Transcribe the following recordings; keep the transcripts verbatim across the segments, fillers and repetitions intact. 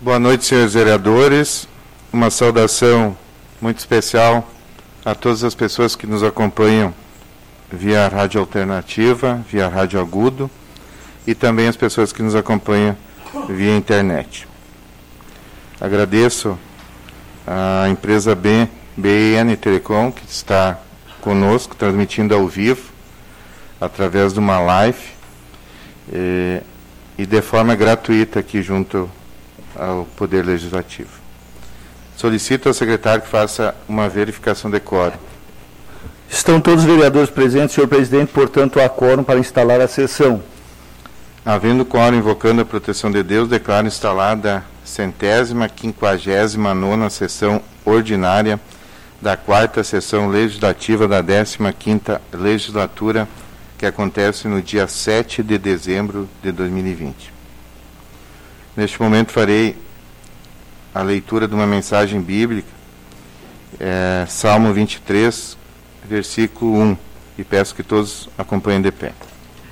Boa noite, senhores vereadores. Uma saudação muito especial a todas as pessoas que nos acompanham via Rádio Alternativa, via Rádio Agudo, e também as pessoas que nos acompanham via internet. Agradeço à empresa B N Telecom, que está conosco, transmitindo ao vivo, através de uma live, e, e de forma gratuita aqui junto ao Poder Legislativo. Solicito ao secretário que faça uma verificação de quórum. Estão todos os vereadores presentes, senhor presidente, portanto, há quórum para instalar a sessão. Havendo quórum, invocando a proteção de Deus, declaro instalada a centésima, quinquagésima nona sessão ordinária da quarta sessão legislativa da décima quinta legislatura, que acontece no dia sete de dezembro de dois mil e vinte. Neste momento farei a leitura de uma mensagem bíblica, é, Salmo vinte e três, versículo um, e peço que todos acompanhem de pé.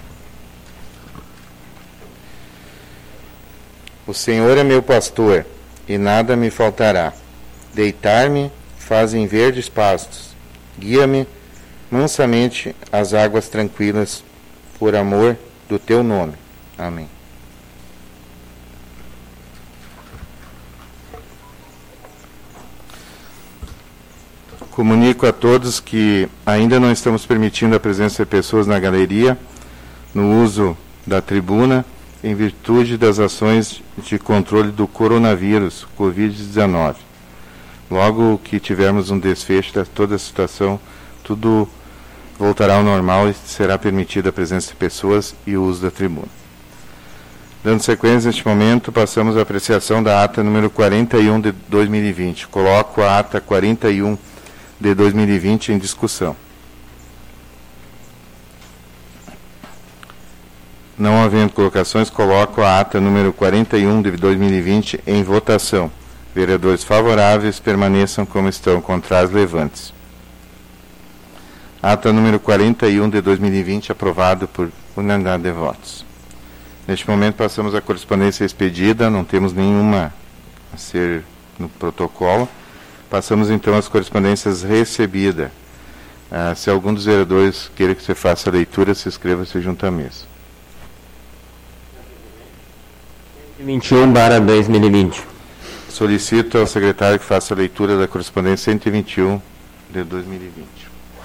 O Senhor é meu pastor, e nada me faltará. Deitar-me faz em verdes pastos, guia-me mansamente às águas tranquilas, por amor do teu nome. Amém. Comunico a todos que ainda não estamos permitindo a presença de pessoas na galeria, no uso da tribuna, em virtude das ações de controle do coronavírus, covid dezenove. Logo que tivermos um desfecho de toda a situação, tudo voltará ao normal e será permitida a presença de pessoas e o uso da tribuna. Dando sequência, neste momento, passamos à apreciação da ata número quarenta e um de dois mil e vinte. Coloco a ata quarenta e um de dois mil e vinte em discussão. Não havendo colocações, coloco a ata número quarenta e um de dois mil e vinte em votação. Vereadores favoráveis permaneçam como estão, contrários levantes. Ata número quarenta e um de dois mil e vinte aprovado por unanimidade de votos. Neste momento passamos à correspondência expedida, não temos nenhuma a ser no protocolo. Passamos então às correspondências recebidas. Ah, se algum dos vereadores queira que você faça a leitura, se inscreva-se junto à mesa. vinte e um barra dois mil e vinte. Solicito ao secretário que faça a leitura da correspondência cento e vinte e um de dois mil e vinte.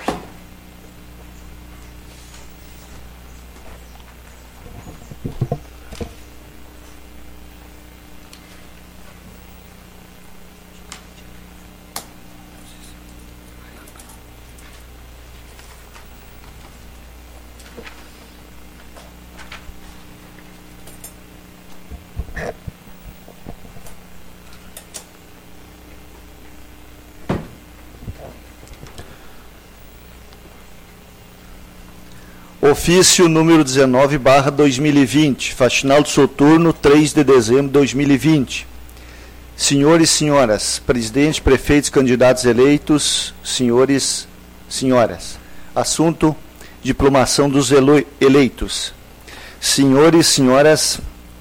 Ofício número dezenove barra dois mil e vinte, faxinal do soturno, três de dezembro de dois mil e vinte. Senhores e senhoras, presidentes, prefeitos, candidatos eleitos, senhores, senhoras. Assunto: diplomação dos eleitos. Senhores e senhoras,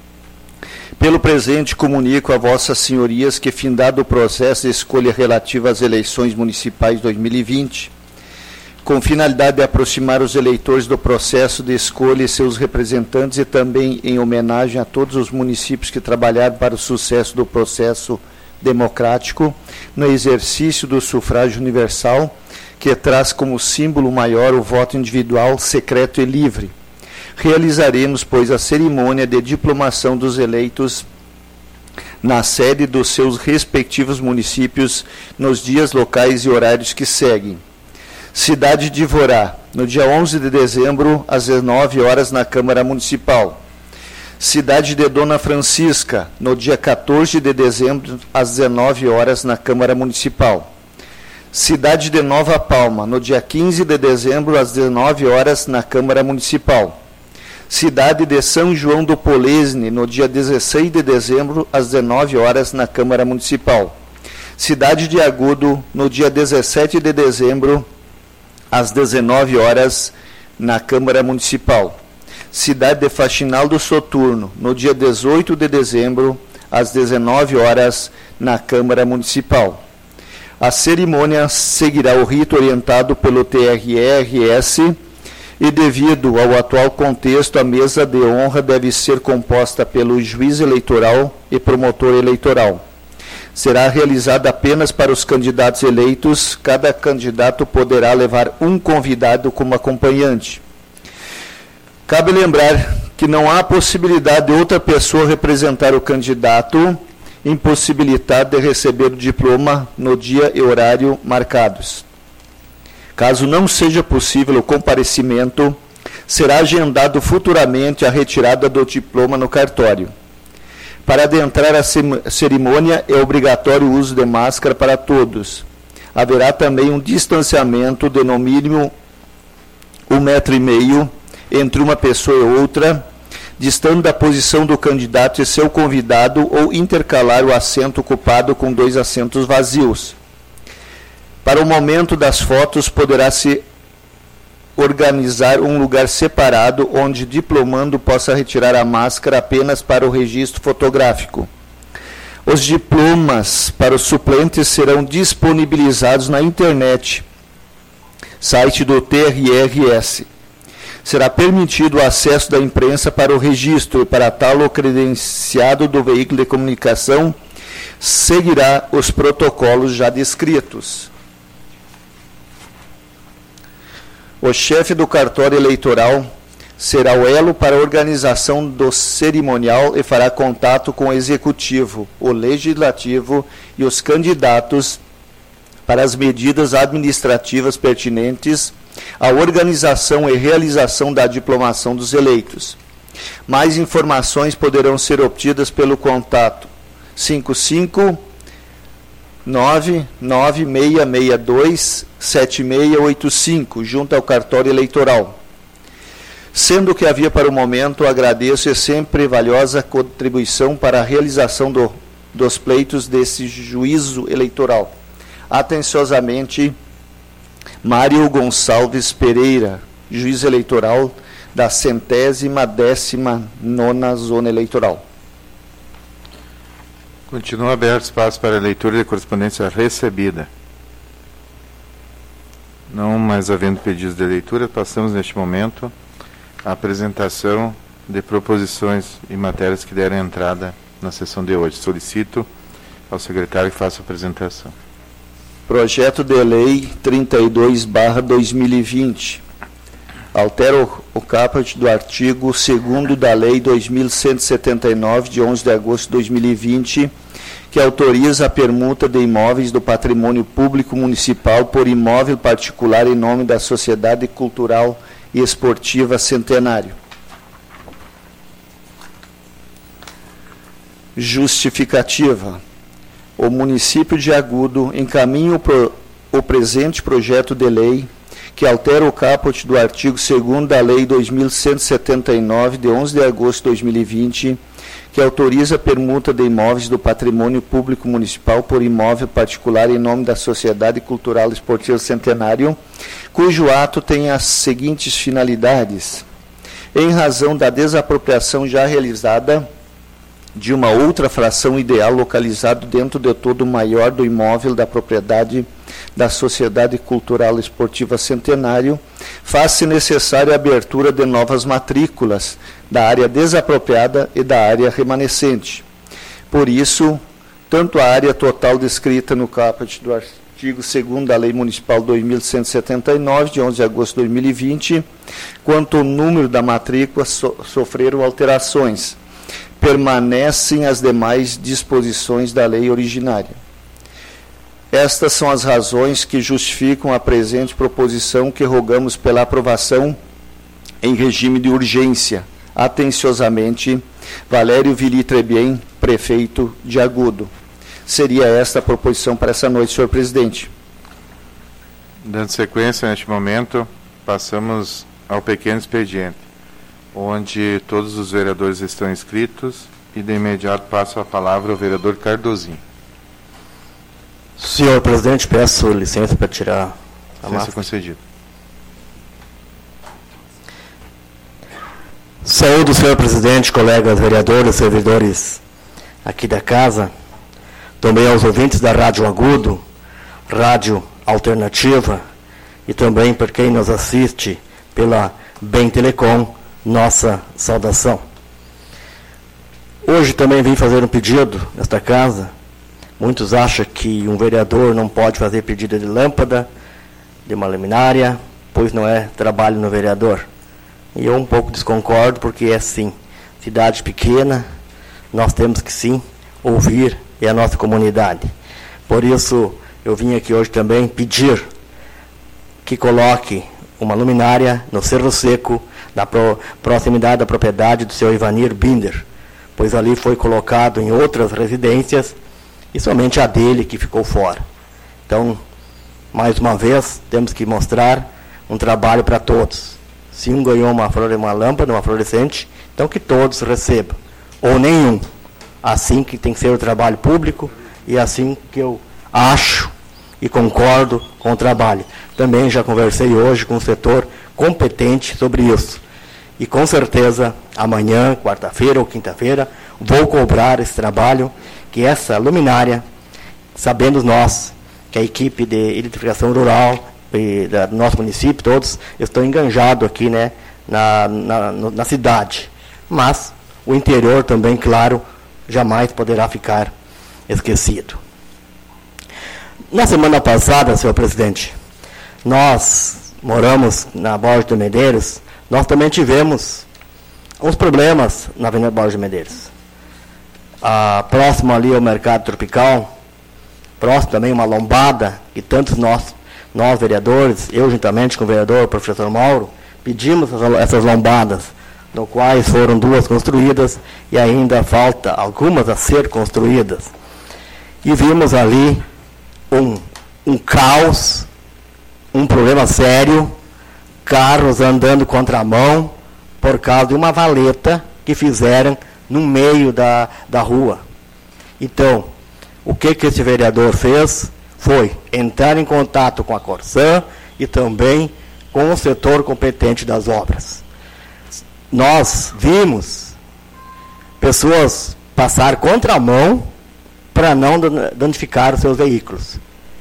pelo presente comunico a vossas senhorias que, findado o processo de escolha relativo às eleições municipais dois mil e vinte, com finalidade de aproximar os eleitores do processo de escolha e seus representantes, e também em homenagem a todos os municípios que trabalharam para o sucesso do processo democrático no exercício do sufrágio universal, que traz como símbolo maior o voto individual, secreto e livre. Realizaremos, pois, a cerimônia de diplomação dos eleitos na sede dos seus respectivos municípios nos dias, locais e horários que seguem. Cidade de Ivorá, no dia onze de dezembro, às dezenove horas, na Câmara Municipal. Cidade de Dona Francisca, no dia quatorze de dezembro, às dezenove horas, na Câmara Municipal. Cidade de Nova Palma, no dia quinze de dezembro, às dezenove horas, na Câmara Municipal. Cidade de São João do Polesne, no dia dezesseis de dezembro, às dezenove horas, na Câmara Municipal. Cidade de Agudo, no dia dezessete de dezembro, às dezenove horas, na Câmara Municipal. Cidade de Faxinal do Soturno, no dia dezoito de dezembro, às dezenove horas, na Câmara Municipal. A cerimônia seguirá o rito orientado pelo T R R S e, devido ao atual contexto, a mesa de honra deve ser composta pelo juiz eleitoral e promotor eleitoral. Será realizada apenas para os candidatos eleitos. Cada candidato poderá levar um convidado como acompanhante. Cabe lembrar que não há possibilidade de outra pessoa representar o candidato, impossibilitado de receber o diploma no dia e horário marcados. Caso não seja possível o comparecimento, será agendado futuramente a retirada do diploma no cartório. Para adentrar a cerimônia, é obrigatório o uso de máscara para todos. Haverá também um distanciamento de no mínimo um metro e meio entre uma pessoa e outra, distando da posição do candidato e seu convidado, ou intercalar o assento ocupado com dois assentos vazios. Para o momento das fotos, poderá-se organizar um lugar separado onde o diplomando possa retirar a máscara apenas para o registro fotográfico. Os diplomas para os suplentes serão disponibilizados na internet, site do T R R S. Será permitido o acesso da imprensa para o registro e, para tal, o credenciado do veículo de comunicação seguirá os protocolos já descritos. O chefe do cartório eleitoral será o elo para a organização do cerimonial e fará contato com o executivo, o legislativo e os candidatos para as medidas administrativas pertinentes à organização e realização da diplomação dos eleitos. Mais informações poderão ser obtidas pelo contato cinco cinco nove nove seis seis dois sete seis oito cinco, junto ao cartório eleitoral. Sendo que havia para o momento, agradeço e sempre valiosa contribuição para a realização do, dos pleitos desse juízo eleitoral. Atenciosamente, Mário Gonçalves Pereira, juiz eleitoral da centésima décima nona Zona Eleitoral. Continua aberto espaço para a leitura de correspondência recebida. Não mais havendo pedidos de leitura, passamos neste momento à apresentação de proposições e matérias que deram entrada na sessão de hoje. Solicito ao secretário que faça a apresentação. Projeto de Lei trinta e dois barra dois mil e vinte. Altera o, o caput do artigo segundo da Lei dois mil cento e setenta e nove, de onze de agosto de dois mil e vinte, que autoriza a permuta de imóveis do patrimônio público municipal por imóvel particular em nome da Sociedade Cultural e Esportiva Centenário. Justificativa. O município de Agudo encaminha o, pro, o presente projeto de lei que altera o caput do artigo segundo da Lei dois mil cento e setenta e nove, de onze de agosto de dois mil e vinte, que autoriza a permuta de imóveis do patrimônio público municipal por imóvel particular em nome da Sociedade Cultural e Esportiva Centenário, cujo ato tem as seguintes finalidades. Em razão da desapropriação já realizada de uma outra fração ideal localizado dentro de todo maior do imóvel da propriedade da Sociedade Cultural e Esportiva Centenário, faz-se necessária a abertura de novas matrículas da área desapropriada e da área remanescente. Por isso, tanto a área total descrita no caput do artigo segundo da Lei Municipal dois mil cento e setenta e nove, de onze de agosto de dois mil e vinte, quanto o número da matrícula so, sofreram alterações. Permanecem as demais disposições da lei originária. Estas são as razões que justificam a presente proposição, que rogamos pela aprovação em regime de urgência. Atenciosamente, Valério Vili Trebien, prefeito de Agudo. Seria esta a proposição para essa noite, senhor presidente. Dando sequência, neste momento, passamos ao pequeno expediente, onde todos os vereadores estão inscritos, e de imediato passo a palavra ao vereador Cardozinho. Senhor presidente, peço licença para tirar a licença concedida. Saúdo, senhor presidente, colegas vereadores, servidores aqui da casa, também aos ouvintes da Rádio Agudo, Rádio Alternativa, e também por quem nos assiste pela Bem Telecom, nossa saudação. Hoje também vim fazer um pedido nesta casa. Muitos acham que um vereador não pode fazer pedido de lâmpada, de uma luminária, pois não é trabalho no vereador. E eu um pouco desconcordo, porque é sim, cidade pequena, nós temos que sim ouvir é a nossa comunidade. Por isso, eu vim aqui hoje também pedir que coloque uma luminária no Cerro Seco, na pro, proximidade da propriedade do seu Ivanir Binder, pois ali foi colocado em outras residências e somente a dele que ficou fora. Então, mais uma vez, temos que mostrar um trabalho para todos. Se um ganhou uma, uma lâmpada, uma fluorescente, então que todos recebam, ou nenhum. Assim que tem que ser o trabalho público e assim que eu acho e concordo com o trabalho. Também já conversei hoje com o setor competente sobre isso. E com certeza, amanhã, quarta-feira ou quinta-feira, vou cobrar esse trabalho, que essa luminária, sabendo nós que a equipe de eletrificação rural e do nosso município, todos, estão enganjados aqui, né, na, na, na cidade. Mas o interior também, claro, jamais poderá ficar esquecido. Na semana passada, senhor presidente, nós moramos na Borges de Medeiros, nós também tivemos uns problemas na Avenida Borges de Medeiros. Ah, próximo ali ao Mercado Tropical, próximo também uma lombada, que tantos nós, nós vereadores, eu juntamente com o vereador, o professor Mauro, pedimos essas lombadas, no quais foram duas construídas e ainda falta algumas a ser construídas. E vimos ali um, um caos, um problema sério, carros andando contramão por causa de uma valeta que fizeram no meio da, da rua. Então, o que, que esse vereador fez foi entrar em contato com a Corsã e também com o setor competente das obras. Nós vimos pessoas passar contramão para não danificar os seus veículos.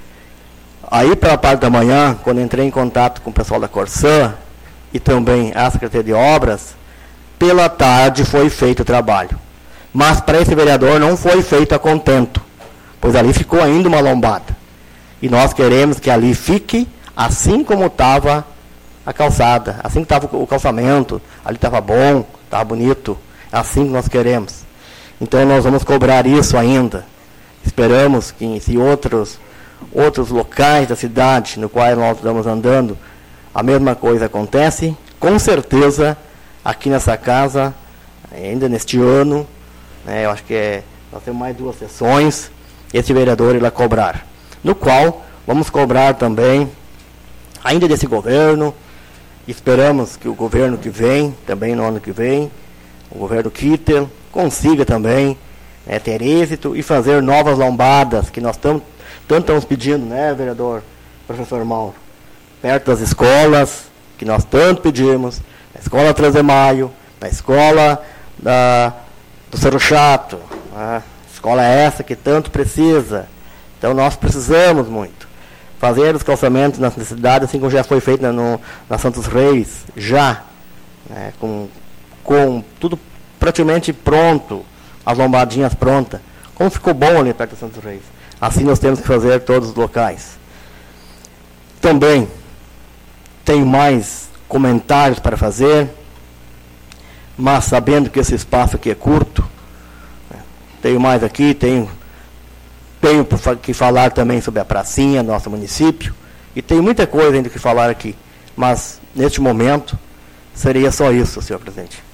Aí, para a parte da manhã, quando entrei em contato com o pessoal da Corsã e também a Secretaria de Obras, pela tarde foi feito o trabalho. Mas para esse vereador não foi feito a contento, pois ali ficou ainda uma lombada. E nós queremos que ali fique assim como estava a calçada, assim que estava o calçamento, ali estava bom, estava bonito, assim que nós queremos. Então nós vamos cobrar isso ainda. Esperamos que se outros, outros locais da cidade no qual nós estamos andando, a mesma coisa acontece, com certeza aqui nessa casa, ainda neste ano, né, eu acho que é, nós temos mais duas sessões, esse vereador irá cobrar, no qual vamos cobrar também, ainda desse governo, esperamos que o governo que vem, também no ano que vem, o governo Kittel, consiga também é, ter êxito e fazer novas lombadas, que nós tam, tanto estamos pedindo, né, vereador, professor Mauro, perto das escolas, que nós tanto pedimos, na escola treze de maio, na escola da, do Cerro Chato, né, escola essa que tanto precisa. Então nós precisamos muito fazer os calçamentos nas cidades, assim como já foi feito na, no, na Santos Reis, já, né, com, com tudo praticamente pronto, as lombadinhas prontas. Como ficou bom ali perto da Santos Reis. Assim nós temos que fazer todos os locais. Também tenho mais comentários para fazer, mas sabendo que esse espaço aqui é curto, tenho mais aqui, tenho, tenho que falar também sobre a pracinha do nosso município, e tenho muita coisa ainda que falar aqui, mas neste momento seria só isso, senhor presidente.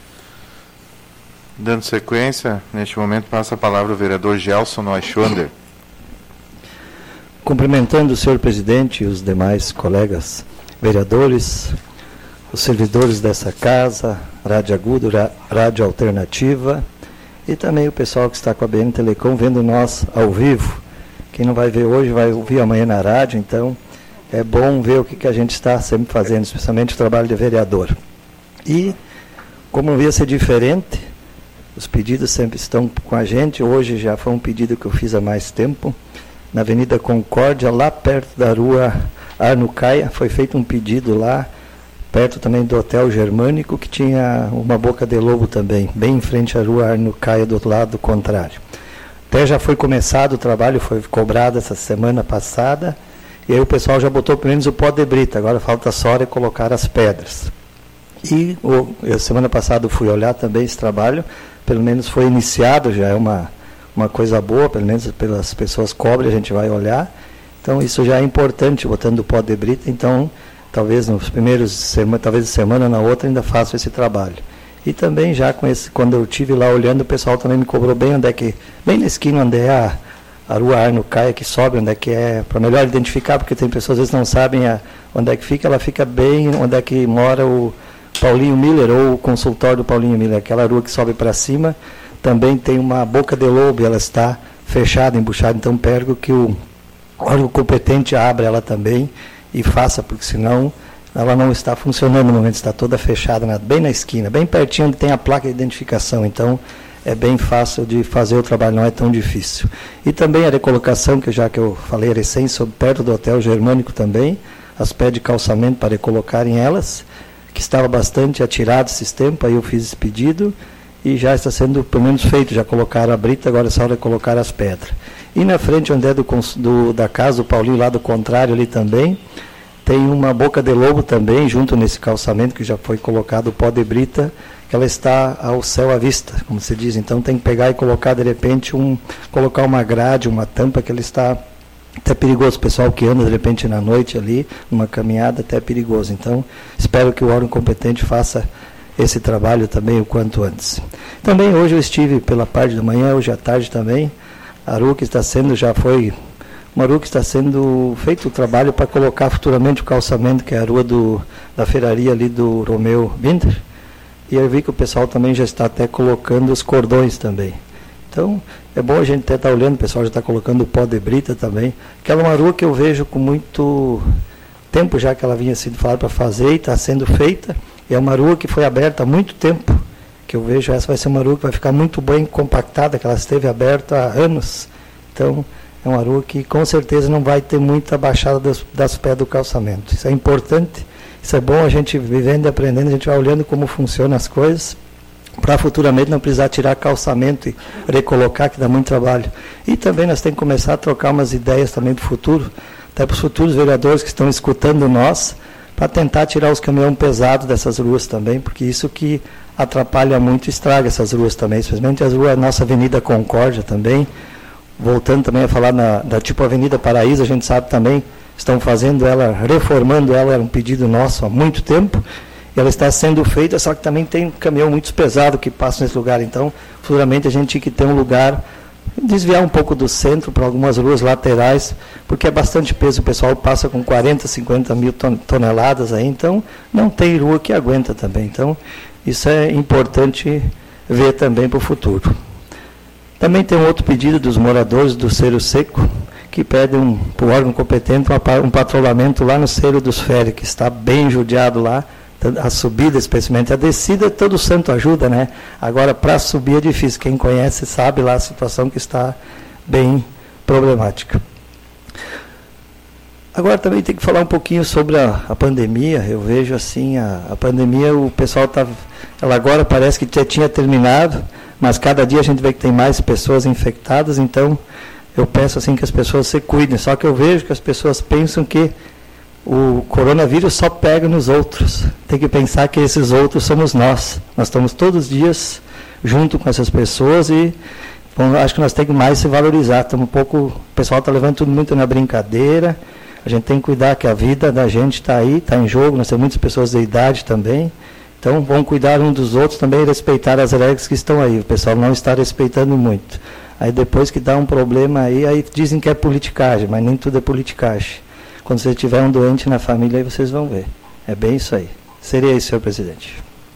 Dando sequência, neste momento passa a palavra o vereador Gelson Neuschwander. Cumprimentando o senhor presidente e os demais colegas vereadores, os servidores dessa casa, Rádio Agudo, Rádio Alternativa, e também o pessoal que está com a B N Telecom vendo nós ao vivo. Quem não vai ver hoje vai ouvir amanhã na rádio, então é bom ver o que, que a gente está sempre fazendo, especialmente o trabalho de vereador. E, como não ia ser diferente, Os pedidos sempre estão com a gente. Hoje já foi um pedido que eu fiz há mais tempo. Na Avenida Concórdia, lá perto da rua Arnucaia, foi feito um pedido lá, perto também do Hotel Germânico, que tinha uma boca de lobo também, bem em frente à rua Arnucaia, do lado contrário. Até já foi começado o trabalho, foi cobrado essa semana passada, e aí o pessoal já botou pelo menos o pó de brita, agora falta só é colocar as pedras. E o, eu, semana passada eu fui olhar também esse trabalho, pelo menos foi iniciado, já é uma, uma coisa boa, pelo menos pelas pessoas cobre, a gente vai olhar. Então isso já é importante, botando o pó de brita, então talvez nos primeiros, sema, talvez semana na outra ainda faço esse trabalho. E também já com esse, quando eu estive lá olhando, o pessoal também me cobrou bem onde é que, bem na esquina onde é a, a rua Arnucaia que sobe, onde é que é, para melhor identificar, porque tem pessoas às vezes não sabem a, onde é que fica, ela fica bem onde é que mora o Paulinho Miller, ou o consultório do Paulinho Miller, aquela rua que sobe para cima, também tem uma boca de lobo, ela está fechada, embuchada, então pego que o órgão competente abra ela também e faça, porque senão ela não está funcionando no momento, está toda fechada, na, bem na esquina, bem pertinho onde tem a placa de identificação, então é bem fácil de fazer o trabalho, não é tão difícil. E também a recolocação, que já que eu falei a recém, perto do Hotel Germânico também, as pés de calçamento para recolocarem elas, que estava bastante atirado esses tempos, aí eu fiz esse pedido e já está sendo pelo menos feito, já colocaram a brita, agora é só recolocar as pedras. E na frente onde é do, do, da casa do Paulinho, lá do contrário ali também, tem uma boca de lobo também, junto nesse calçamento que já foi colocado o pó de brita, que ela está ao céu à vista, como se diz. Então tem que pegar e colocar de repente, um, colocar uma grade, uma tampa, que ele está até perigoso. O pessoal que anda de repente na noite ali, numa caminhada, até é perigoso. Então espero que o órgão competente faça esse trabalho também o quanto antes. Também hoje eu estive pela parte da manhã, hoje à tarde também, a rua que está sendo, já foi, uma rua que está sendo feito o trabalho para colocar futuramente o calçamento, que é a rua do, da ferraria ali do Romeu Winter, e eu vi que o pessoal também já está até colocando os cordões também. Então, é bom a gente até estar olhando, o pessoal já está colocando o pó de brita também. Aquela é uma rua que eu vejo com muito tempo já que ela vinha sendo falada para fazer e está sendo feita. É uma rua que foi aberta há muito tempo, que eu vejo essa vai ser uma rua que vai ficar muito bem compactada, que ela esteve aberta há anos. Então, é uma rua que com certeza não vai ter muita baixada das, das pés do calçamento. Isso é importante, isso é bom a gente vivendo e aprendendo, a gente vai olhando como funcionam as coisas, para futuramente não precisar tirar calçamento e recolocar, que dá muito trabalho. E também nós temos que começar a trocar umas ideias também para o futuro, até para os futuros vereadores que estão escutando nós, para tentar tirar os caminhões pesados dessas ruas também, porque isso que atrapalha muito, estraga essas ruas também, especialmente as ruas, a nossa Avenida Concórdia também, voltando também a falar na, da tipo Avenida Paraíso, a gente sabe também, estão fazendo ela, reformando ela, era um pedido nosso há muito tempo, e ela está sendo feita, só que também tem um caminhão muito pesado que passa nesse lugar, então futuramente a gente tinha que ter um lugar, desviar um pouco do centro para algumas ruas laterais, porque é bastante peso, o pessoal passa com quarenta, cinquenta mil toneladas aí, então não tem rua que aguenta também, então isso é importante ver também para o futuro. Também tem um outro pedido dos moradores do Cerro Seco, que pedem um, para o órgão competente um patrulhamento lá no Cerro dos Férreos, que está bem judiado lá, a subida especialmente, a descida todo santo ajuda, né? Agora para subir é difícil, quem conhece sabe lá a situação que está bem problemática. Agora também tem que falar um pouquinho sobre a, a pandemia. Eu vejo assim, a, a pandemia, o pessoal está, ela agora parece que já tinha terminado, mas cada dia a gente vê que tem mais pessoas infectadas, então eu peço assim que as pessoas se cuidem, só que eu vejo que as pessoas pensam que o coronavírus só pega nos outros. Tem que pensar que esses outros somos nós. Nós estamos todos os dias junto com essas pessoas e bom, acho que nós temos que mais se valorizar. Estamos um pouco, o pessoal está levando tudo muito na brincadeira. A gente tem que cuidar que a vida da gente está aí, está em jogo. Nós temos muitas pessoas de idade também. Então, vamos cuidar um dos outros também e respeitar as regras que estão aí. O pessoal não está respeitando muito. Aí depois que dá um problema aí, aí dizem que é politicagem, mas nem tudo é politicagem. Quando você tiver um doente na família, aí vocês vão ver. É bem isso aí. Seria isso, senhor presidente.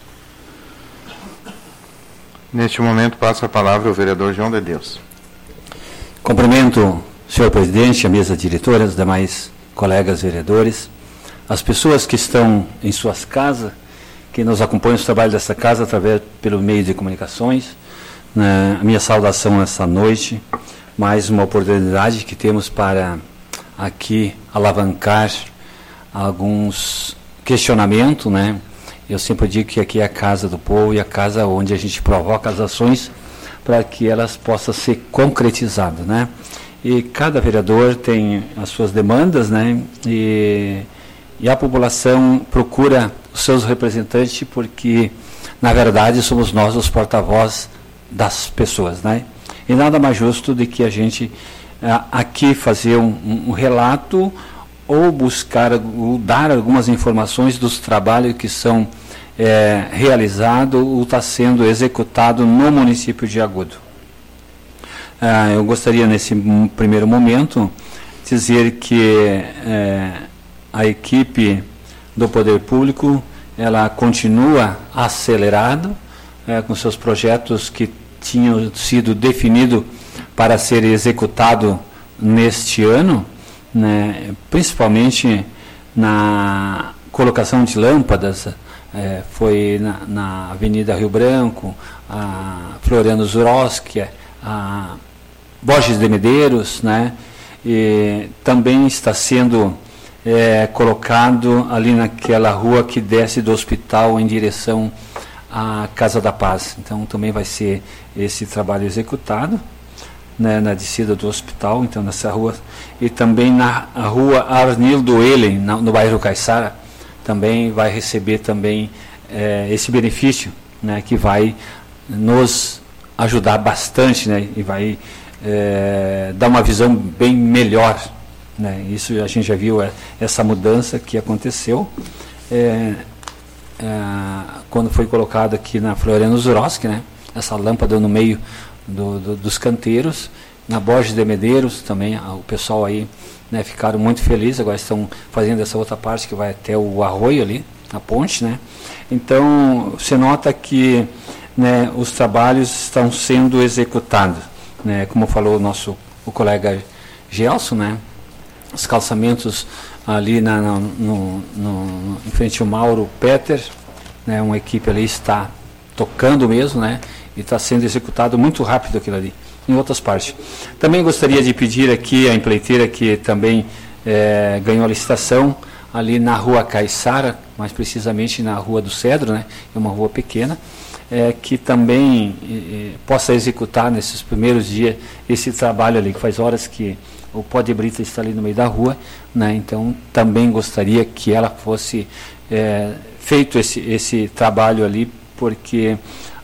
Neste momento, passo a palavra ao vereador João de Deus. Cumprimento, senhor presidente, a mesa diretora, os demais colegas vereadores, as pessoas que estão em suas casas, que nos acompanham no trabalho desta casa através pelo meio de comunicações. Né? A minha saudação essa noite, mais uma oportunidade que temos para aqui alavancar alguns questionamentos, né? Eu sempre digo que aqui é a casa do povo e a casa onde a gente provoca as ações para que elas possam ser concretizadas, né? E cada vereador tem as suas demandas, né? E, e a população procura os seus representantes porque, na verdade, somos nós os porta-voz das pessoas, né? E nada mais justo do que a gente a, aqui fazer um, um relato ou buscar ou dar algumas informações dos trabalhos que são é, realizados ou está sendo executado no município de Agudo. Ah, eu gostaria, nesse primeiro momento, dizer que é, a equipe do Poder Público ela continua acelerada é, com seus projetos que tinham sido definidos para ser executado neste ano, né, principalmente na colocação de lâmpadas, é, foi na, na Avenida Rio Branco, a Floriano Zuroski, a Borges de Medeiros, né, e também está sendo é, colocado ali naquela rua que desce do hospital em direção à Casa da Paz. Então também vai ser esse trabalho executado, né, na descida do hospital, então nessa rua, e também na rua Arnildo Elen, no bairro Caiçara, também vai receber também é, esse benefício, né, que vai nos ajudar bastante, né, e vai é, dar uma visão bem melhor, né. Isso a gente já viu, é, essa mudança que aconteceu é, é, quando foi colocado aqui na Floriano Zuroski, né, essa lâmpada no meio Do, do, dos canteiros, na Borges de Medeiros também, o pessoal aí, né, ficaram muito felizes, agora estão fazendo essa outra parte que vai até o arroio ali, a ponte, né. Então, você nota que, né, os trabalhos estão sendo executados, né, como falou o nosso o colega Gelson, né, os calçamentos ali na, no, no, no, em frente ao Mauro Peter, né, uma equipe ali está tocando mesmo, né, e está sendo executado muito rápido aquilo ali, em outras partes. Também gostaria de pedir aqui a empreiteira que também é, ganhou a licitação ali na rua Caiçara, mais precisamente na rua do Cedro, né, é uma rua pequena, é, que também é, possa executar nesses primeiros dias esse trabalho ali, que faz horas que o pó de brita está ali no meio da rua, né, então também gostaria que ela fosse é, feito esse, esse trabalho ali, porque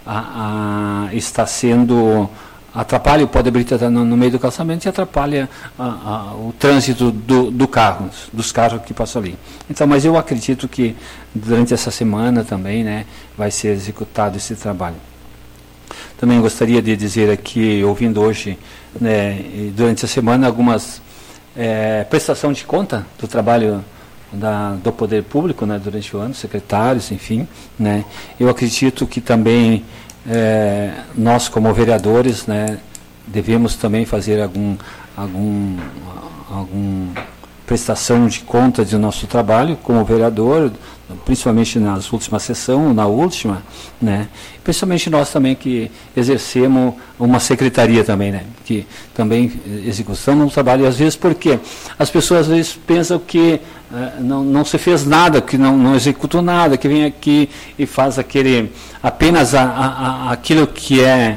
A, a, está sendo, atrapalha o pó de brita no, no meio do calçamento e atrapalha a, a, o trânsito do, do carro, dos carros que passam ali. Então, mas eu acredito que durante essa semana também, né, vai ser executado esse trabalho. Também gostaria de dizer aqui, ouvindo hoje, né, durante a semana, algumas é, prestação de conta do trabalho Da, do Poder Público, né, durante o ano, secretários, enfim, né, eu acredito que também é, nós como vereadores, né, devemos também fazer algum, algum, algum prestação de conta do nosso trabalho como vereador, principalmente nas últimas sessões, na última, né, principalmente nós também que exercemos uma secretaria também, né, que também executamos um trabalho, e às vezes porque as pessoas às vezes pensam que uh, não, não se fez nada, que não, não executou nada, que vem aqui e faz aquele, apenas a, a, a, aquilo que é,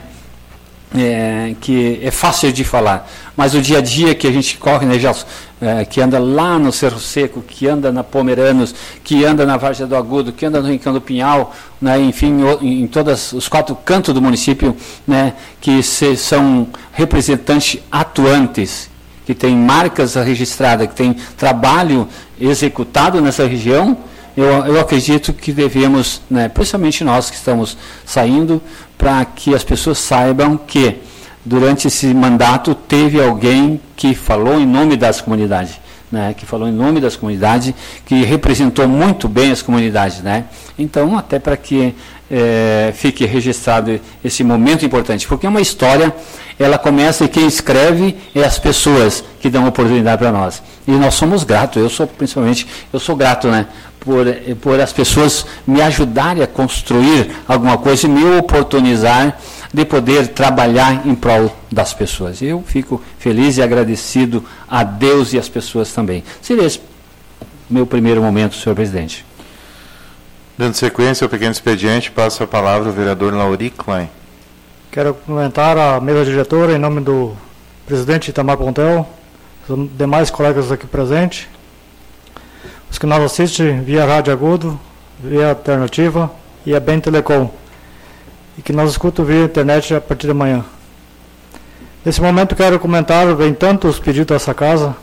é, que é fácil de falar, mas o dia a dia que a gente corre, né, Gelson, é, que anda lá no Cerro Seco, que anda na Pomeranos, que anda na Várzea do Agudo, que anda no Rincão do Pinhal, né, enfim, em, em todos os quatro cantos do município, né, que se, são representantes atuantes, que tem marcas registradas, que tem trabalho executado nessa região, eu, eu acredito que devemos, né, principalmente nós que estamos saindo, para que as pessoas saibam que durante esse mandato teve alguém que falou em nome das comunidades, né, que falou em nome das comunidades, que representou muito bem as comunidades, né? Então, até para que é, fique registrado esse momento importante, porque é uma história, ela começa e quem escreve é as pessoas que dão oportunidade para nós. E nós somos gratos, eu sou principalmente, eu sou grato, né, por, por as pessoas me ajudarem a construir alguma coisa e me oportunizar de poder trabalhar em prol das pessoas. Eu fico feliz e agradecido a Deus e às pessoas também. Seria esse meu primeiro momento, senhor presidente. Dando sequência ao pequeno expediente, passo a palavra ao vereador Lauri Klein. Quero cumprimentar a mesa diretora em nome do presidente Itamar Pontel, os demais colegas aqui presentes, os que nos assistem via Rádio Agudo, via Alternativa e a Bem Telecom, e que nos escutam via internet a partir de amanhã. Nesse momento quero comentar, vem tantos pedidos dessa casa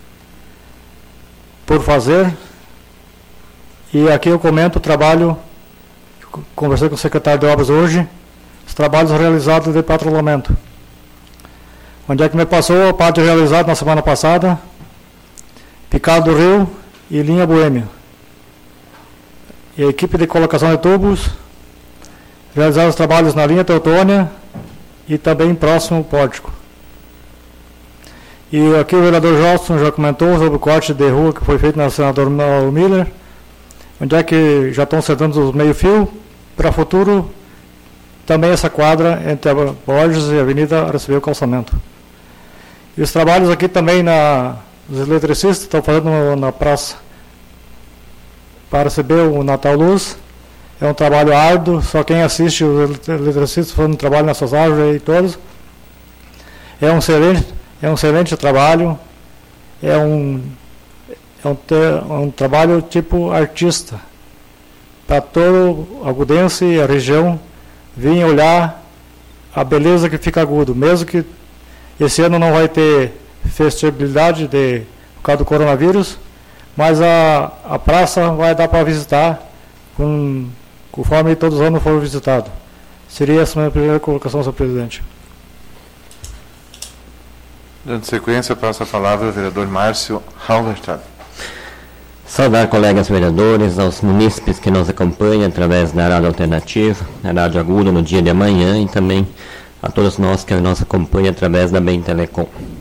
por fazer, e aqui eu comento o trabalho, conversei com o secretário de obras hoje, os trabalhos realizados de patrulhamento. Onde é que me passou a parte realizada na semana passada? Picado do Rio e linha Boêmia. E a equipe de colocação de tubos realizaram os trabalhos na linha Teutônia e também próximo ao pórtico. E aqui o vereador Jolson já comentou sobre o corte de rua que foi feito na senadora Miller, onde é que já estão acertando os meio-fio para futuro também essa quadra entre a Borges e a Avenida receber o calçamento. E os trabalhos aqui também, na, os eletricistas estão fazendo no, na praça para receber o Natal Luz. É um trabalho árduo, só quem assiste os eletricistas fazendo trabalho nessas árvores aí todos. É um excelente, é um excelente trabalho, é um, é um, te, um trabalho tipo artista, para todo agudense e a região vir olhar a beleza que fica Agudo, mesmo que esse ano não vai ter festividade de, por causa do coronavírus, mas a, a praça vai dar para visitar com, conforme todos os anos foram visitados. Seria essa a minha primeira colocação, senhor presidente. Dando sequência, passo a palavra ao vereador Márcio Halberstadt. Saudar colegas vereadores, aos munícipes que nos acompanham através da Rádio Alternativa, da Rádio Agudo no dia de amanhã, e também a todos nós que nos acompanham através da Bem Telecom.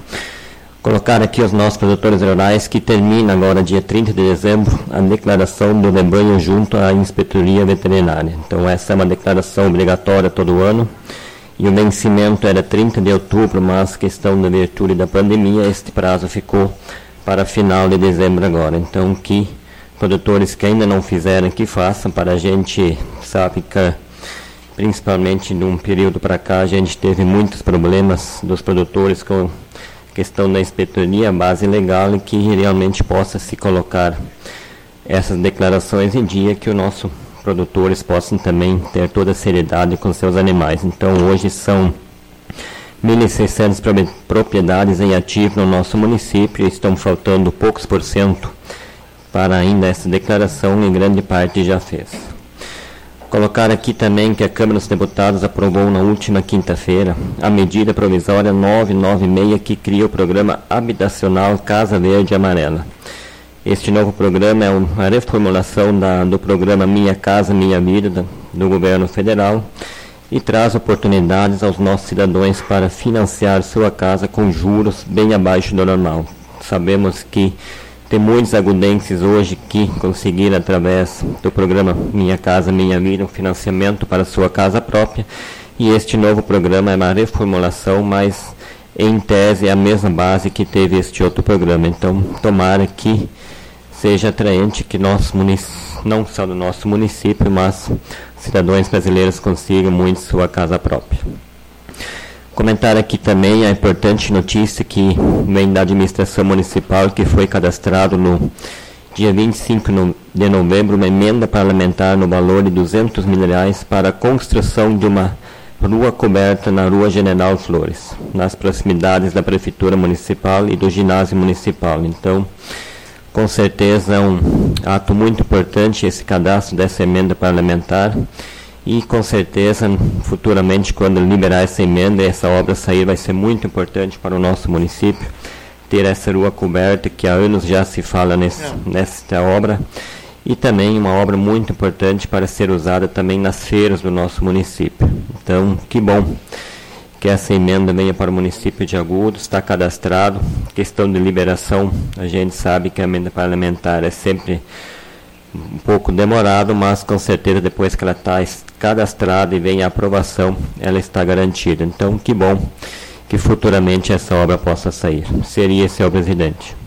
Colocar aqui os nossos produtores rurais que termina agora, dia trinta de dezembro, a declaração do rebanho junto à Inspetoria Veterinária. Então essa é uma declaração obrigatória todo ano, e o vencimento era trinta de outubro, mas questão da virtude da pandemia, este prazo ficou para final de dezembro agora. Então, que produtores que ainda não fizeram, que façam, para a gente, sabe que, principalmente num período para cá, a gente teve muitos problemas dos produtores com questão da inspetoria, base legal, e que realmente possa se colocar essas declarações em dia, que os nossos produtores possam também ter toda a seriedade com seus animais. Então, hoje são mil e seiscentas propriedades em ativo no nosso município, e estão faltando poucos por cento para ainda essa declaração, e grande parte já fez. Colocar aqui também que a Câmara dos Deputados aprovou na última quinta-feira a medida provisória novecentos e noventa e seis, que cria o programa habitacional Casa Verde e Amarela. Este novo programa é uma reformulação da, do programa Minha Casa Minha Vida, do, do governo federal, e traz oportunidades aos nossos cidadãos para financiar sua casa com juros bem abaixo do normal. Sabemos que tem muitos agudenses hoje que conseguiram, através do programa Minha Casa Minha Vida, um financiamento para sua casa própria, e este novo programa é uma reformulação, mas em tese é a mesma base que teve este outro programa. Então, tomara que seja atraente, que nós, não só do nosso município, mas cidadãos brasileiros consigam muito sua casa própria. Comentar aqui também a importante notícia que vem da administração municipal, que foi cadastrado no dia vinte e cinco de novembro uma emenda parlamentar no valor de duzentos mil reais para a construção de uma rua coberta na Rua General Flores, nas proximidades da Prefeitura Municipal e do Ginásio Municipal. Então, com certeza é um ato muito importante esse cadastro dessa emenda parlamentar, e com certeza futuramente, quando liberar essa emenda e essa obra sair, vai ser muito importante para o nosso município ter essa rua coberta, que há anos já se fala nesse, nessa obra, e também uma obra muito importante para ser usada também nas feiras do nosso município. Então, que bom que essa emenda venha para o município de Agudo, está cadastrado. Questão de liberação, a gente sabe que a emenda parlamentar é sempre um pouco demorado, mas com certeza depois que ela está cadastrada e vem a aprovação, ela está garantida. Então, que bom que futuramente essa obra possa sair. Seria, senhor presidente.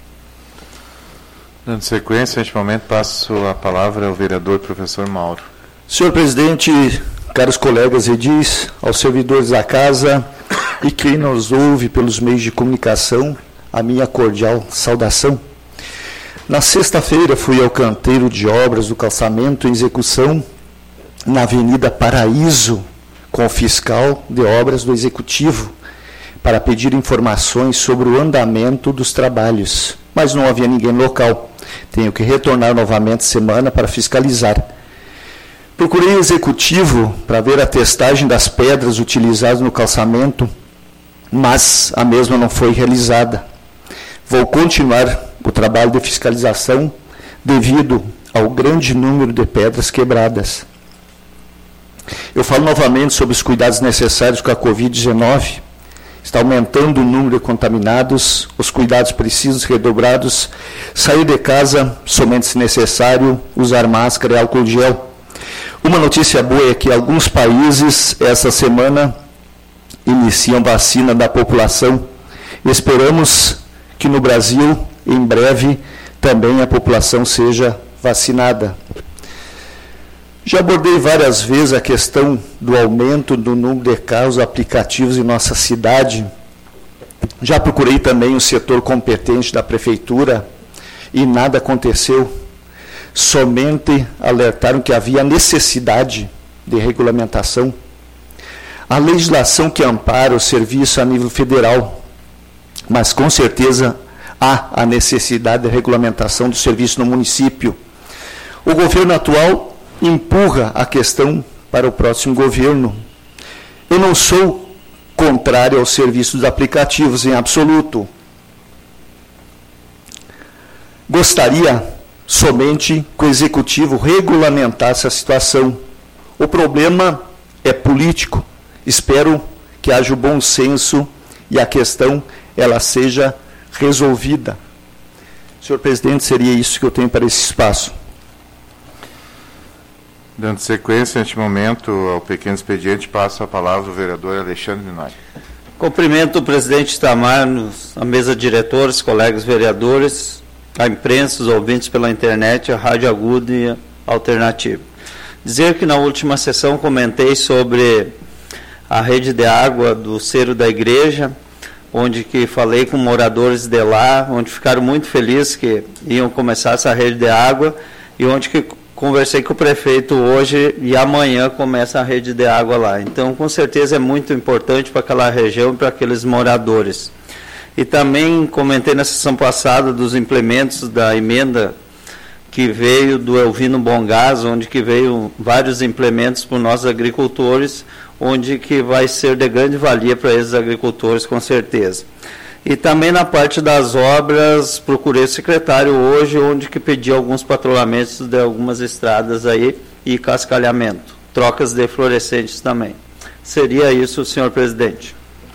Dando sequência, neste momento passo a palavra ao vereador professor Mauro. Senhor presidente, caros colegas edis, aos servidores da casa e quem nos ouve pelos meios de comunicação, a minha cordial saudação. Na sexta-feira fui ao canteiro de obras do calçamento em execução na Avenida Paraíso com o fiscal de obras do Executivo para pedir informações sobre o andamento dos trabalhos, mas não havia ninguém no local. Tenho que retornar novamente semana para fiscalizar. Procurei o Executivo para ver a testagem das pedras utilizadas no calçamento, mas a mesma não foi realizada. Vou continuar o trabalho de fiscalização devido ao grande número de pedras quebradas. Eu falo novamente sobre os cuidados necessários com a covid dezenove. Está aumentando o número de contaminados, os cuidados precisos redobrados, sair de casa somente se necessário, usar máscara e álcool gel. Uma notícia boa é que alguns países, essa semana, iniciam vacina da população. Esperamos que no Brasil, em breve, também a população seja vacinada. Já abordei várias vezes a questão do aumento do número de carros aplicativos em nossa cidade. Já procurei também o setor competente da prefeitura e nada aconteceu. Somente alertaram que havia necessidade de regulamentação. A legislação que ampara o serviço a nível federal, mas com certeza há a necessidade de regulamentação do serviço no município. O governo atual empurra a questão para o próximo governo. Eu não sou contrário aos serviços aplicativos em absoluto. Gostaria somente que o Executivo regulamentasse a situação. O problema é político. Espero que haja o bom senso e a questão ela seja resolvida. Senhor presidente, seria isso que eu tenho para esse espaço. Dando sequência, neste momento, ao pequeno expediente, passo a palavra ao vereador Alexandre Minori. Cumprimento o presidente Itamar, a mesa de diretores, colegas vereadores, a imprensa, os ouvintes pela internet, a Rádio Agudo e a Alternativa. Dizer que na última sessão comentei sobre a rede de água do Cerro da Igreja, onde que falei com moradores de lá, onde ficaram muito felizes que iam começar essa rede de água e onde que conversei com o prefeito hoje e amanhã começa a rede de água lá. Então, com certeza é muito importante para aquela região e para aqueles moradores. E também comentei na sessão passada dos implementos da emenda que veio do Elvino Bongás, onde que veio vários implementos para os nossos agricultores, onde que vai ser de grande valia para esses agricultores, com certeza. E também na parte das obras, procurei o secretário hoje, onde que pedi alguns patrulhamentos de algumas estradas aí e cascalhamento, trocas de fluorescentes também. Seria isso, senhor presidente.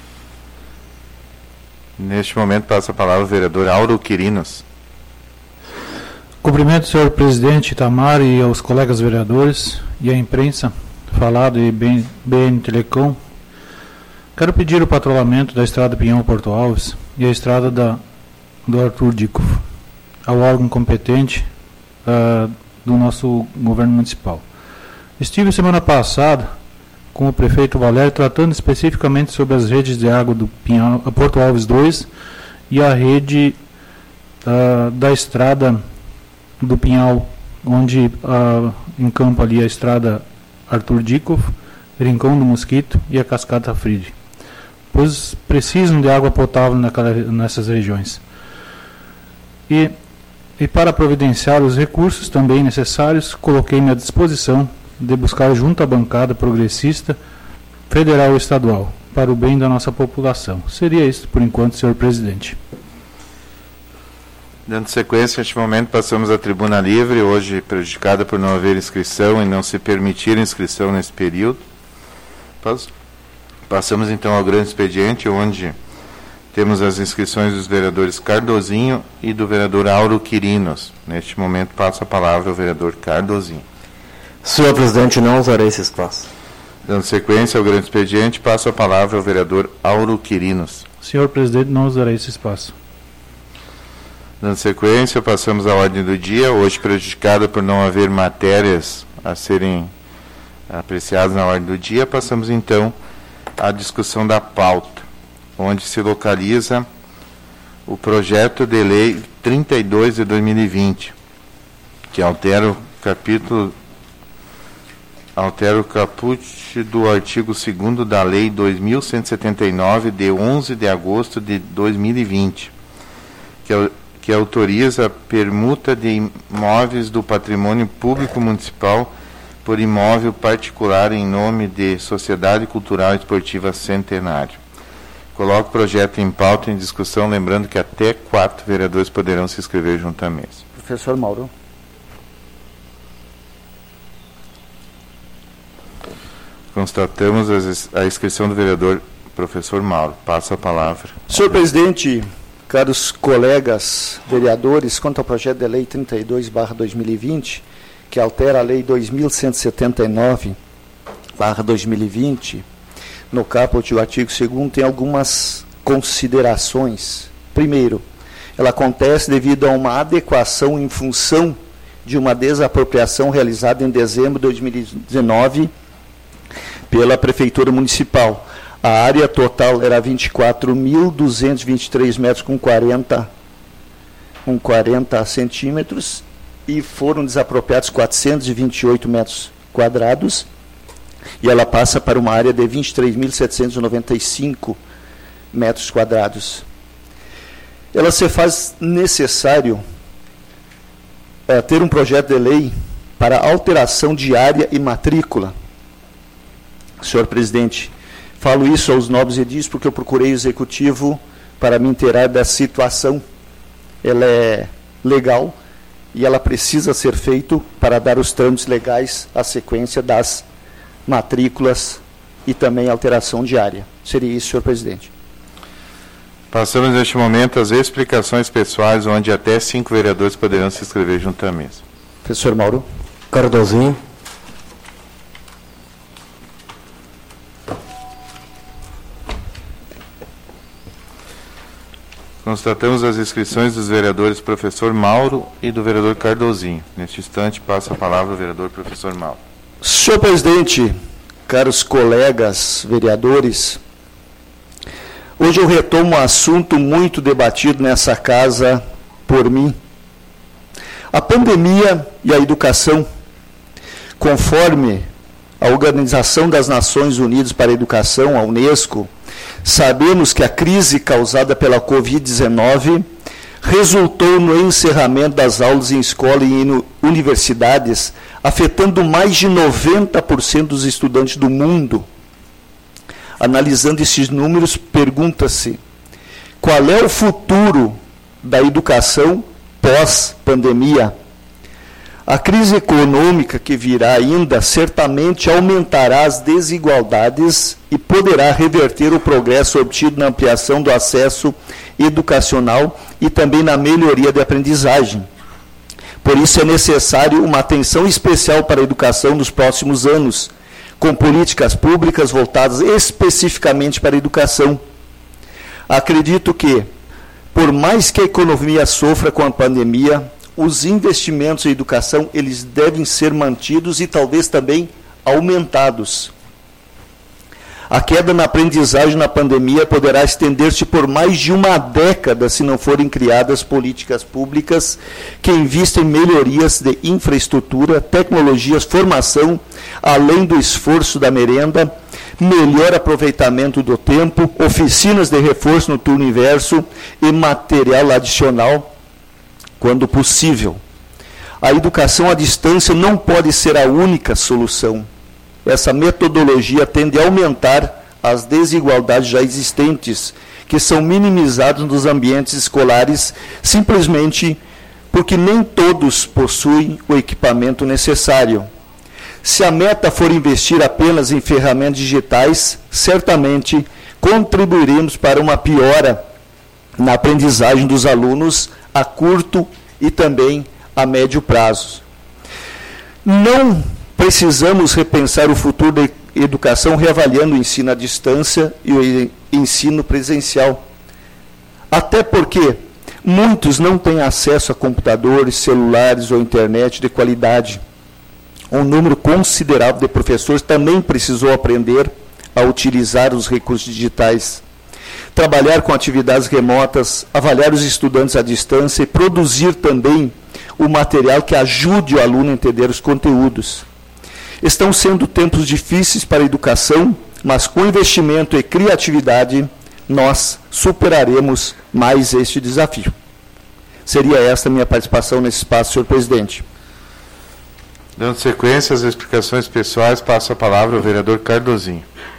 Neste momento, passa a palavra ao vereador Auro Quirinos. Cumprimento, senhor presidente Itamar e aos colegas vereadores e à imprensa, falado e B N Telecom. Quero pedir o patrulhamento da estrada Pinhão-Porto Alves e a estrada da, do Arthur Dikov ao órgão competente uh, do nosso governo municipal. Estive semana passada com o prefeito Valério tratando especificamente sobre as redes de água do Pinhão, Porto Alves dois e a rede uh, da estrada do Pinhal, onde uh, encampa ali a estrada Arthur Dikov, Rincão do Mosquito e a Cascata Fride, pois precisam de água potável naquela, nessas regiões. E, e para providenciar os recursos também necessários, coloquei-me à disposição de buscar junto à bancada progressista, federal e estadual, para o bem da nossa população. Seria isso por enquanto, senhor presidente. Dando sequência, neste momento, passamos à tribuna livre, hoje prejudicada por não haver inscrição e não se permitir inscrição nesse período. Passamos então ao grande expediente, onde Temos as inscrições dos vereadores Cardozinho e do vereador Auro Quirinos. Neste momento, passo a palavra ao vereador Cardozinho. Senhor presidente, não usarei esse espaço. Dando sequência ao grande expediente, passo a palavra ao vereador Auro Quirinos. Senhor presidente, não usarei esse espaço. Dando sequência, passamos à ordem do dia, hoje prejudicada por não haver matérias a serem apreciadas na ordem do dia, passamos então à discussão da pauta, onde se localiza o projeto de lei trinta e dois de dois mil e vinte, que altera o capítulo, altera o caput do artigo segundo da lei dois mil cento e setenta e nove, de onze de agosto de dois mil e vinte, que é que autoriza a permuta de imóveis do patrimônio público municipal por imóvel particular em nome de Sociedade Cultural e Esportiva Centenário. Coloco o projeto em pauta em discussão, lembrando que até quatro vereadores poderão se inscrever junto à mesa. Professor Mauro. Constatamos a inscrição do vereador professor Mauro. Passo a palavra. Senhor presidente, caros colegas vereadores, quanto ao projeto de lei trinta e dois barra dois mil e vinte, que altera a lei dois mil cento e setenta e nove barra dois mil e vinte, no caput do artigo segundo tem algumas considerações. Primeiro, ela acontece devido a uma adequação em função de uma desapropriação realizada em dezembro de dois mil e dezenove pela Prefeitura Municipal. A área total era vinte e quatro mil duzentos e vinte e três metros com quarenta, com quarenta centímetros e foram desapropriados quatrocentos e vinte e oito metros quadrados e ela passa para uma área de vinte e três mil setecentos e noventa e cinco metros quadrados. Ela se faz necessário é, ter um projeto de lei para alteração de área e matrícula. Senhor presidente, falo isso aos nobres edis porque eu procurei o executivo para me inteirar da situação. Ela é legal e ela precisa ser feita para dar os trâmites legais à sequência das matrículas e também alteração de área. Seria isso, senhor presidente. Passamos neste momento às explicações pessoais, onde até cinco vereadores poderão se inscrever junto à mesa. Professor Mauro. Cardozinho. Constatamos as inscrições dos vereadores professor Mauro e do vereador Cardozinho. Neste instante, passo a palavra ao vereador professor Mauro. Senhor presidente, caros colegas vereadores, hoje eu retomo um assunto muito debatido nessa casa por mim. A pandemia e a educação, conforme a Organização das Nações Unidas para a Educação, a Unesco, sabemos que a crise causada pela covid dezenove resultou no encerramento das aulas em escola e em universidades, afetando mais de noventa por cento dos estudantes do mundo. Analisando esses números, pergunta-se: qual é o futuro da educação pós-pandemia? A crise econômica que virá ainda certamente aumentará as desigualdades e poderá reverter o progresso obtido na ampliação do acesso educacional e também na melhoria da aprendizagem. Por isso é necessário uma atenção especial para a educação nos próximos anos, com políticas públicas voltadas especificamente para a educação. Acredito que, por mais que a economia sofra com a pandemia, os investimentos em educação, eles devem ser mantidos e talvez também aumentados. A queda na aprendizagem na pandemia poderá estender-se por mais de uma década se não forem criadas políticas públicas que investem em melhorias de infraestrutura, tecnologias, formação, além do esforço da merenda, melhor aproveitamento do tempo, oficinas de reforço no turno inverso e material adicional, quando possível. A educação à distância não pode ser a única solução. Essa metodologia tende a aumentar as desigualdades já existentes, que são minimizadas nos ambientes escolares, simplesmente porque nem todos possuem o equipamento necessário. Se a meta for investir apenas em ferramentas digitais, certamente contribuiremos para uma piora na aprendizagem dos alunos a curto e também a médio prazo. Não precisamos repensar o futuro da educação reavaliando o ensino à distância e o ensino presencial. Até porque muitos não têm acesso a computadores, celulares ou internet de qualidade. Um número considerável de professores também precisou aprender a utilizar os recursos digitais, trabalhar com atividades remotas, avaliar os estudantes à distância e produzir também o material que ajude o aluno a entender os conteúdos. Estão sendo tempos difíceis para a educação, mas com investimento e criatividade, nós superaremos mais este desafio. Seria esta a minha participação nesse espaço, senhor presidente. Dando sequência às explicações pessoais, passo a palavra ao vereador Cardozinho.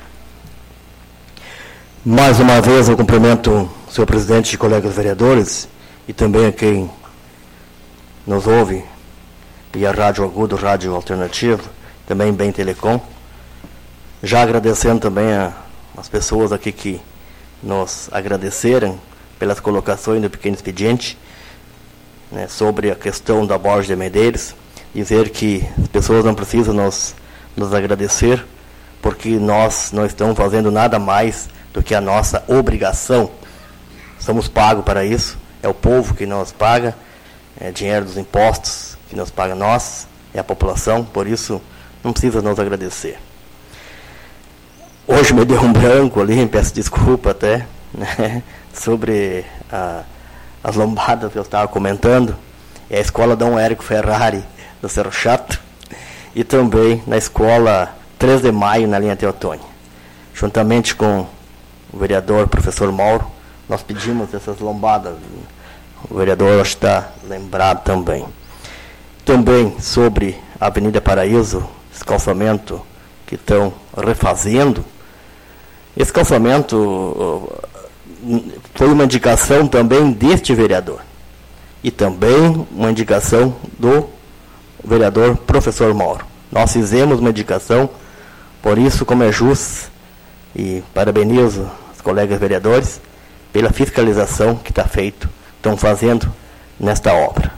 Mais uma vez eu cumprimento o senhor presidente e colegas vereadores e também a quem nos ouve via Rádio Agudo, Rádio Alternativa, também Bem Telecom. Já agradecendo também a, as pessoas aqui que nos agradeceram pelas colocações do pequeno expediente, né, sobre a questão da Borges de Medeiros, dizer que as pessoas não precisam nos, nos agradecer, porque nós não estamos fazendo nada mais do que a nossa obrigação. Somos pagos para isso, é o povo que nos paga, é dinheiro dos impostos que nos paga nós, é a população, por isso não precisa nos agradecer. Hoje me deu um branco ali, peço desculpa até, né, sobre a, as lombadas que eu estava comentando, é a escola Dom Érico Ferrari, do Cerro Chato, e também na escola três de maio, na linha Teotônia. Juntamente com o vereador professor Mauro, nós pedimos essas lombadas. O vereador acho que está lembrado também. Também sobre a Avenida Paraíso, esse calçamento que estão refazendo. Esse calçamento foi uma indicação também deste vereador. E também uma indicação do vereador professor Mauro. Nós fizemos uma indicação, por isso, como é justo, e parabenizo os colegas vereadores pela fiscalização que está feito, estão fazendo nesta obra.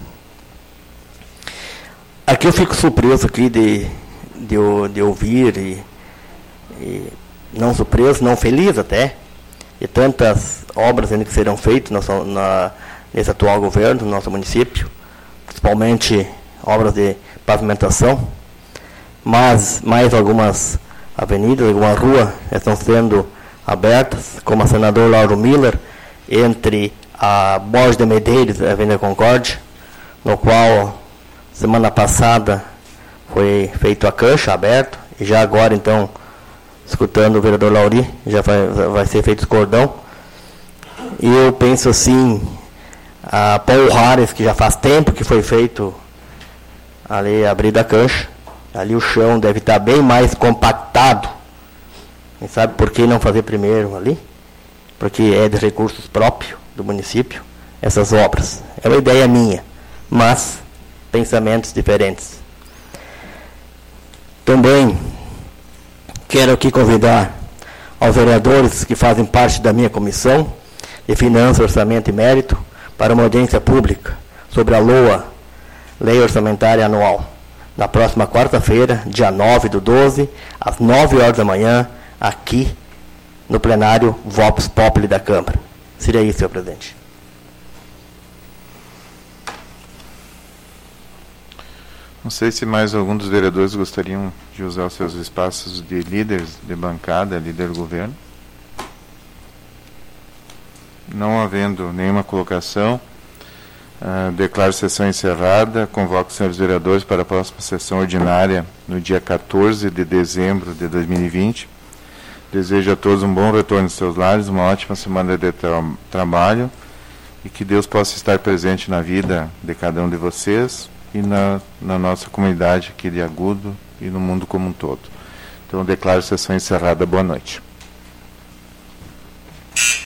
Aqui eu fico surpreso aqui de, de, de ouvir, e, e não surpreso, não feliz até, de tantas obras ainda que serão feitas na, na, nesse atual governo, no nosso município, principalmente obras de pavimentação, mas mais algumas avenidas, algumas ruas estão sendo abertas, como a senador Lauro Miller, entre a Borges de Medeiros e a Avenida Concórdia, no qual semana passada foi feito a cancha aberta, e já agora então, escutando o vereador Lauri, já vai, vai ser feito o cordão. E eu penso assim, a Paul Harris, que já faz tempo que foi feito ali abrir da cancha, ali o chão deve estar bem mais compactado. Quem sabe por que não fazer primeiro ali? Porque é de recursos próprios do município, essas obras. É uma ideia minha, mas pensamentos diferentes. Também quero aqui convidar aos vereadores que fazem parte da minha comissão de Finanças, Orçamento e Mérito para uma audiência pública sobre a LOA, Lei Orçamentária Anual, na próxima quarta-feira, dia nove do doze, às nove horas da manhã, aqui no plenário Vox Populi da Câmara. Seria isso, senhor presidente. Não sei se mais algum dos vereadores gostariam de usar os seus espaços de líderes de bancada, líder do governo. Não havendo nenhuma colocação, uh, declaro sessão encerrada. Convoco os senhores vereadores para a próxima sessão ordinária no dia quatorze de dezembro de dois mil e vinte. Desejo a todos um bom retorno aos seus lares, uma ótima semana de tra trabalho e que Deus possa estar presente na vida de cada um de vocês e na, na nossa comunidade aqui de Agudo e no mundo como um todo. Então, declaro a sessão encerrada. Boa noite.